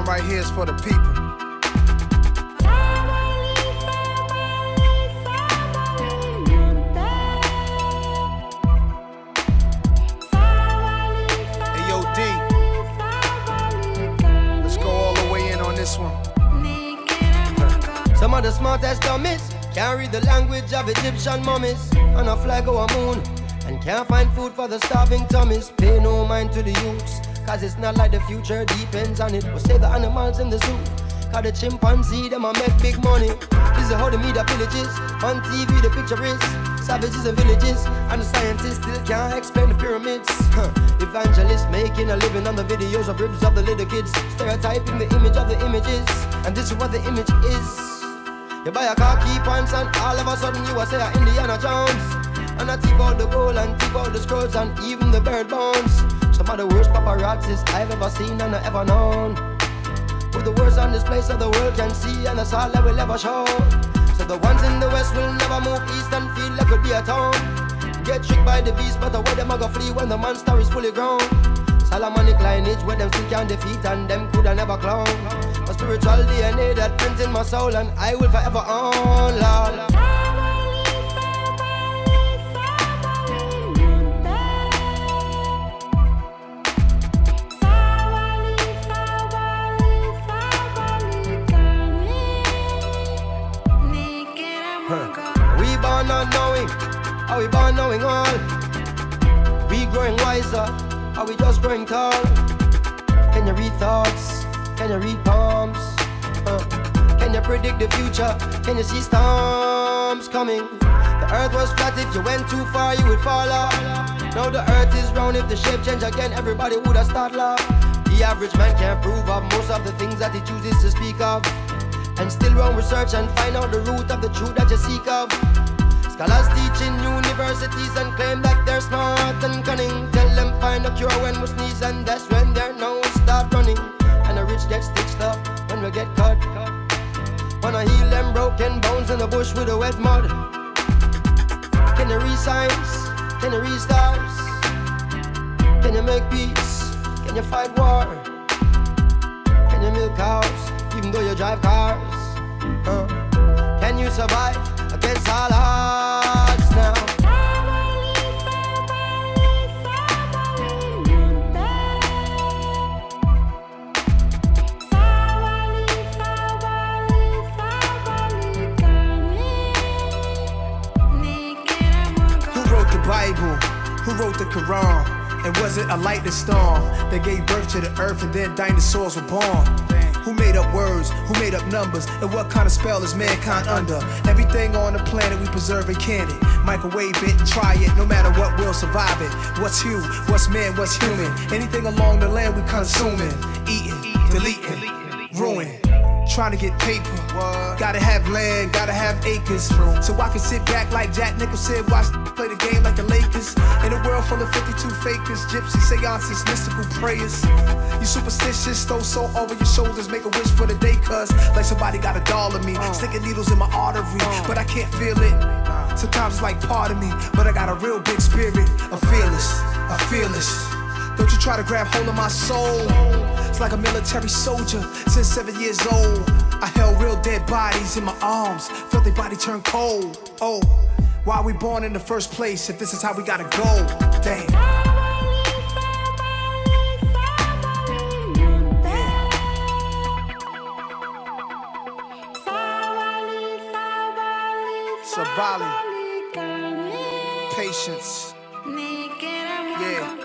one right here is for the people. Hey, yo, D. Let's go all the way in on this one. Some of the smartest dummies can't read the language of Egyptian mummies on a flag or a moon, and can't find food for the starving tummies. Pay no mind to the youths, cause it's not like the future depends on it. We'll save the animals in the zoo, cause the chimpanzee, them a make big money. This is how the media villages, on TV the picture is savages and villages, and the scientists still can't explain the pyramids. Evangelists making a living on the videos of ribs of the little kids, stereotyping the image of the images, and this is what the image is. You buy a car, key pants, and all of a sudden you are say Indiana Jones, and I thief out the gold and thief out the scrolls and even the bird bones. Some of the worst paparazzis I've ever seen and ever known, put the worst on display so the world can see, and that's all I will ever show. So the ones in the west will never move east and feel like it'll be a town. Get tricked by the beast, but away them a go flee when the monster is fully grown. Solomonic lineage where them still can't defeat and them coulda never clone. A spiritual DNA that prints in my soul and I will forever own, Lord. We born not knowing, are we born knowing all? We growing wiser, are we just growing tall? Can you read thoughts? Can you read palms? Can you predict the future? Can you see storms coming? The earth was flat, if you went too far you would fall off. Now the earth is round, if the shape change again everybody would have started laugh. The average man can't prove of most of the things that he chooses to speak of, and still run research and find out the root of the truth that you seek of. Scholars teach in universities and claim that they're smart and cunning. Tell them find a cure when we sneeze, and that's when their nose start running. And the rich get stitched up when we get cut. Wanna heal them broken bones in the bush with the wet mud. Can you read signs? Can you read stars? Can you make peace? Can you fight war? Can you milk cows even though you drive cars? Can you survive against all odds now? Who wrote the Bible? Who wrote the Quran? And was it a lightning storm that gave birth to the earth and then dinosaurs were born? Who made up words? Who made up numbers? And what kind of spell is mankind under? Everything on the planet we preserve and can it. Microwave it, try it, no matter what, we'll survive it. What's you? What's man? What's human? Anything along the land we consuming, eating, deleting, ruin. Trying to get paper, gotta have land, gotta have acres. So I can sit back like Jack Nicholson, watch play the game like the Lakers. In a world full of 52 fakers, gypsy seances, mystical prayers. You superstitious, throw soul over your shoulders, make a wish for the day, cuz like somebody got a doll of me, sticking needles in my artery, but I can't feel it. Sometimes it's like part of me, but I got a real big spirit, a fearless. Don't you try to grab hold of my soul. It's like a military soldier since 7 years old. I held real dead bodies in my arms, felt their body turn cold. Oh, why are we born in the first place if this is how we gotta go? Damn. Sabali, patience, yeah.